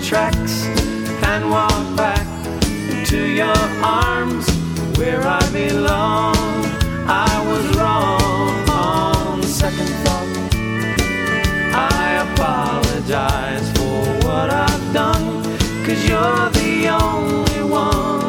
tracks and walk back to your arms where I belong. I was wrong on second thought. I apologize for what I've done, 'cause you're the only one